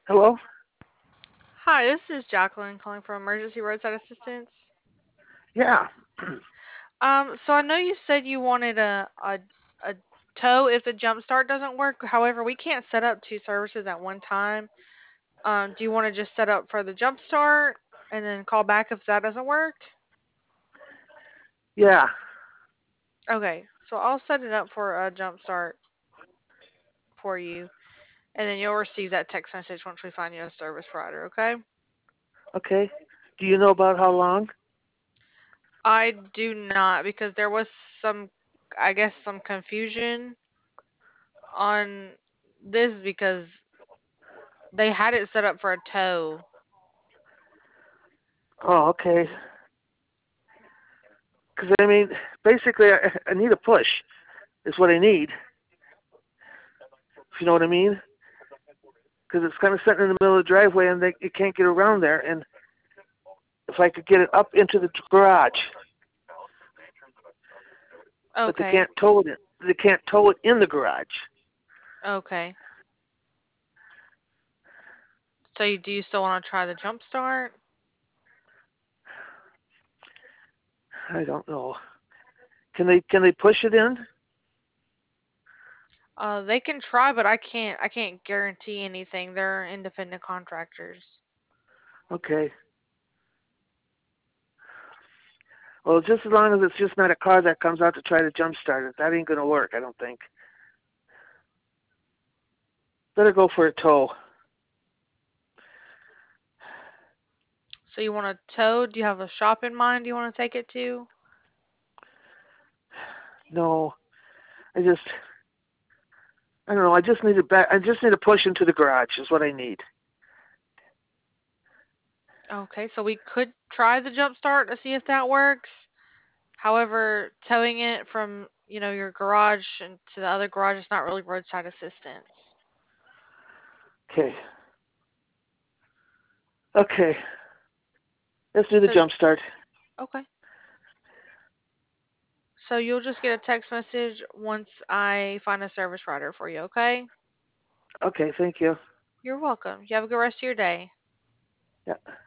Hello? Hi, this is Jacqueline calling from Emergency Roadside Assistance. Yeah. So I know you said you wanted a tow if the jump start doesn't work. However, we can't set up two services at one time. Do you want to just set up for the jump start and then call back if that doesn't work? Yeah. Okay, so I'll set it up for a jump start for you, and then you'll receive that text message once we find you a service provider. Okay? Okay. Do you know about how long? I do not because there was I guess, some confusion on this because they had it set up for a tow. Oh, okay. Because, basically, I need a push, is what I need, if you know what I mean. Because it's kind of sitting in the middle of the driveway and you can't get around there. And if I could get it up into the garage, but they Okay. can't tow it. They can't tow it in the garage. Okay. So do you still want to try the jump start? I don't know. Can they push it in? They can try, but I can't guarantee anything. They're independent contractors. Okay. Well, just as long as it's just not a car that comes out to try to jump start it, that ain't gonna work. I don't think. Better go for a tow. So you want to tow? Do you have a shop in mind you want to take it to? No, I just I don't know. I just need a back. I just need a push into the garage. Is what I need. Okay, so we could try the jump start to see if that works. However, towing it from, your garage and to the other garage is not really roadside assistance. Okay. Okay. Let's do the So, jump start. okay. So you'll just get a text message once I find a service provider for you, okay? Okay. Thank you. You're welcome. You have a good rest of your day. Yeah.